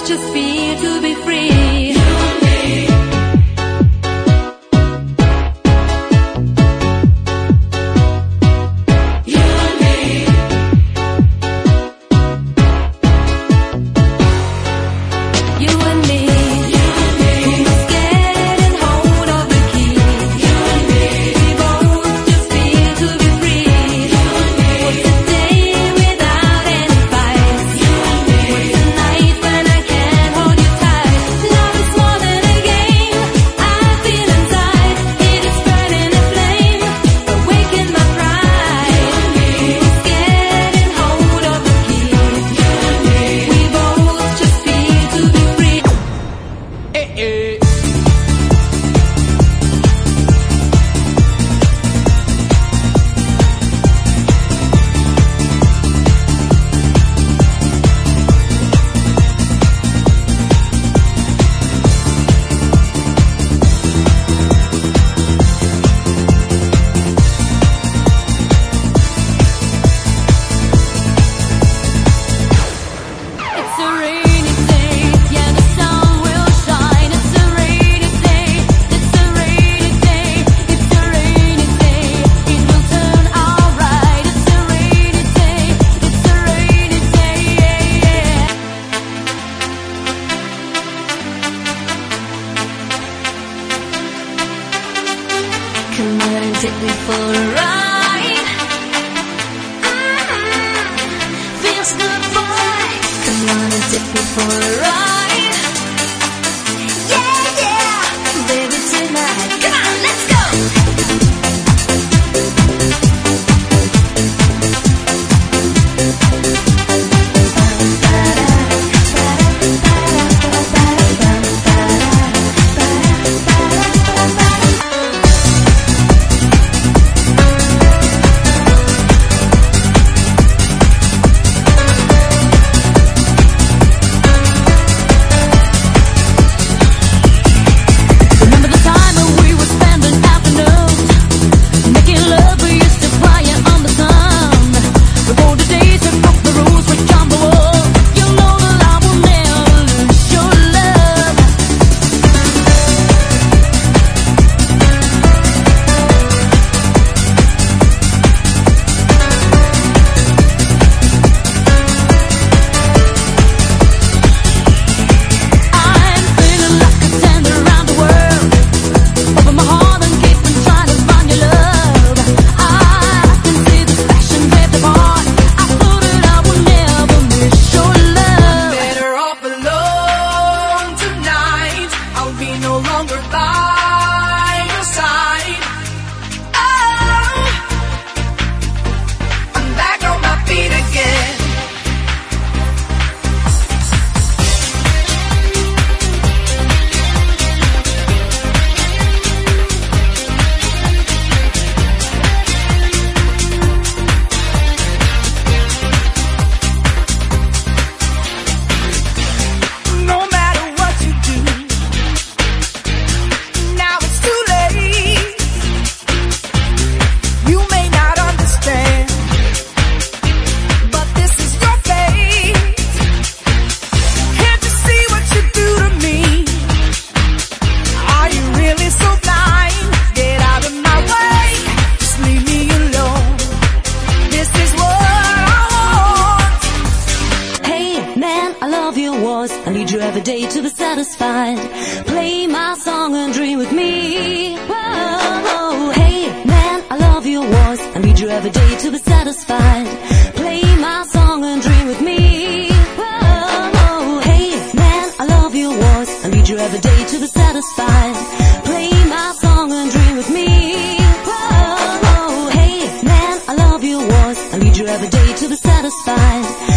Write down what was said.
just feel to be free. You and me. You and me. You and me. You and me. We must get in hold of the key. You and me. We both just feel to be free. You and me. What's a day without any fights? You and me. What's a night when I can't hold you tight? Love is more than a game. I feel inside. It is burning a flame, awaken my pride. You and me. We must get in hold of the key. You and me. We both just feel to be free. It's a rainy day, yeah, the sun will shine. It's a rainy day, it's a rainy day, it's a rainy day. It will turn alright. It's a rainy day, it's a rainy day, yeah, yeah. Come on and take me for a ride. Feels good, boy. Come on and take me for a ride. Yeah, yeah, baby, tonight. Come on, let's go. Remember the time when we were spending afternoons making love? We used to fly on the sun. Before the days we broke the rules, we jumped the wall. You know that I will never lose your love. I'm feeling like a tender around the world. Open my heart and keep on trying to find your love. I can see this passion with the heart. I thought that I would never miss your love. Better off alone tonight. I'll be no longer by your side. Oh, I'm back on my feet again. No matter what you do, now it's too late. You may not understand, but this is your fate. Can't you see what you do to me? Are you really so blind? Get out of my way, just leave me alone. This is what I want. Hey man, I love your voice. I need you every day to be satisfied. Play my song and dream with me. Whoa. Hey man, I love your voice. I need you every day to be satisfied. Play my song and dream with me. Whoa. Hey man, I love your voice. I need you every day to be satisfied. Play my song and dream with me. Whoa. Hey man, I love your voice. I need you every day to be satisfied.